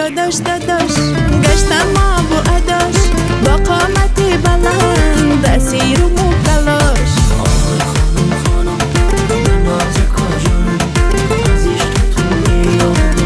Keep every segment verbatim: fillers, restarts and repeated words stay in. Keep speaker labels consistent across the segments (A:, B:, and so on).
A: داداش داداش گشتم ما با اداش با قامت بلند اسیر و مبتلاش.
B: آهای خانم خانم من نازک کجان از عشق تو میاد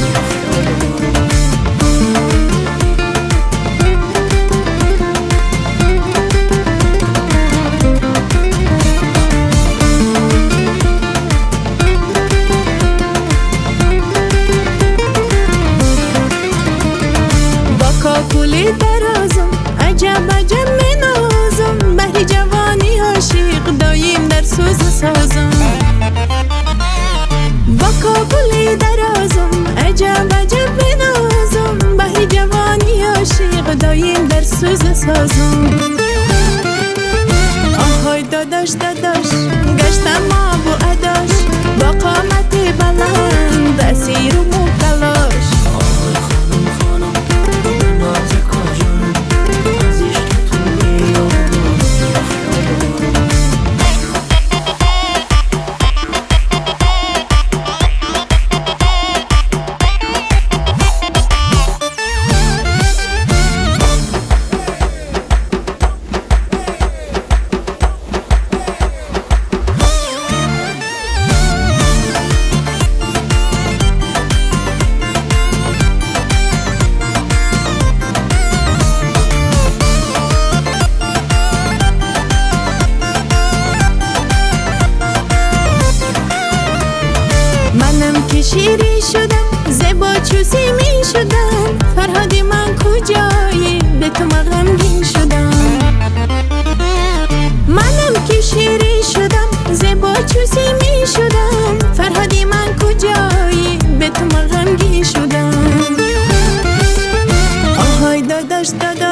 A: کاکولی درازم عجب عجب می نازم بهر جوانی عاشق دایم در سوز سازم. با کاکولی درازم عجب عجب می نازم بهر جوانی عاشق دایم در سوز سازم. آهای داداش داداش گشتم ما با اداش با قامت بلند اسیر و مبتلاش. منم که شیری شدم زیبا چوسی می شدم فرهادی من کجایی به تو غمگین شدم. منم که شیری شدم زیبا چوسی می شدم فرهادی من کجایی به تو غمگین شدم. آهای داداش داداش